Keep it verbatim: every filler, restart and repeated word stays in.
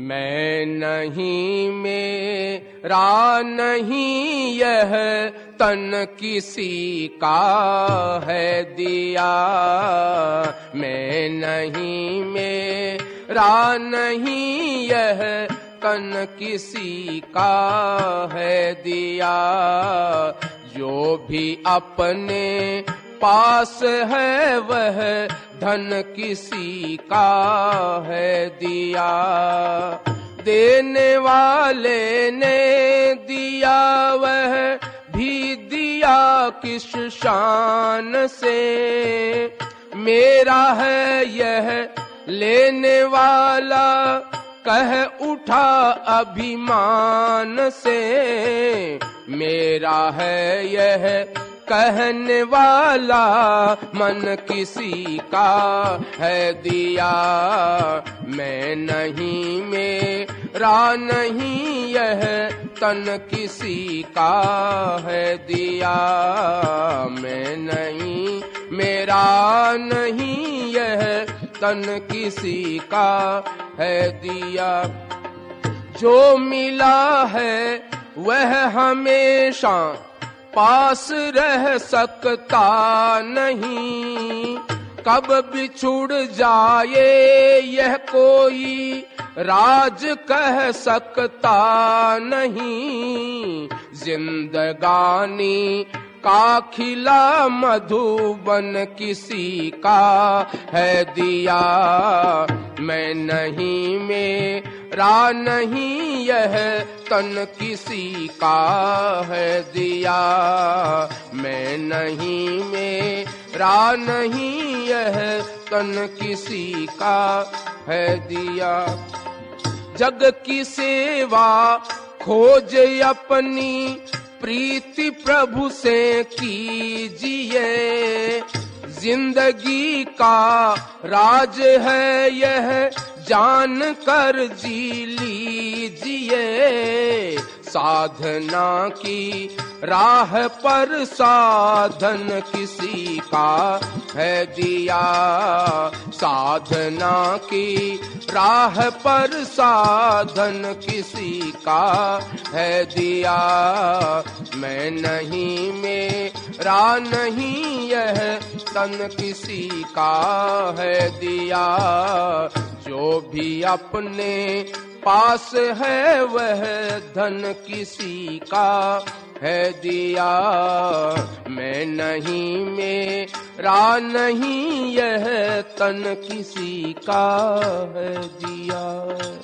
मैं नहीं मेरा नहीं यह तन किसी का है दिया, मैं नहीं मेरा नहीं यह तन किसी का है दिया। जो भी अपने पास है वह धन किसी का है दिया। देने वाले ने दिया वह भी दिया किस शान से, मेरा है यह लेने वाला कह उठा अभिमान से, मेरा है यह कहने वाला मन किसी का है दिया। मैं नहीं मेरा नहीं यह तन किसी का है दिया, मैं नहीं मेरा नहीं यह तन किसी का है दिया। जो मिला है वह हमेशा पास रह सकता नहीं, कब बिछुड़ जाए यह कोई राज कह सकता नहीं। जिंदगानी का खिला मधुबन किसी का है दिया, मैं नहीं मेरा नहीं यह तन किसी का है दिया, मैं नहीं मेरा नहीं यह तन किसी का है दिया। जग की सेवा खोज अपनी प्रीति प्रभु से कीजिए, जिंदगी का राज है यह जान कर जी लीजिए। साधना की राह पर साधन किसी का है दिया, साधना की राह पर साधन किसी का है दिया। मैं नहीं मेरा नहीं यह तन किसी का है दिया। जो भी अपने पास है वह धन किसी का है दिया, मैं नहीं मेरा नहीं यह तन किसी का है दिया।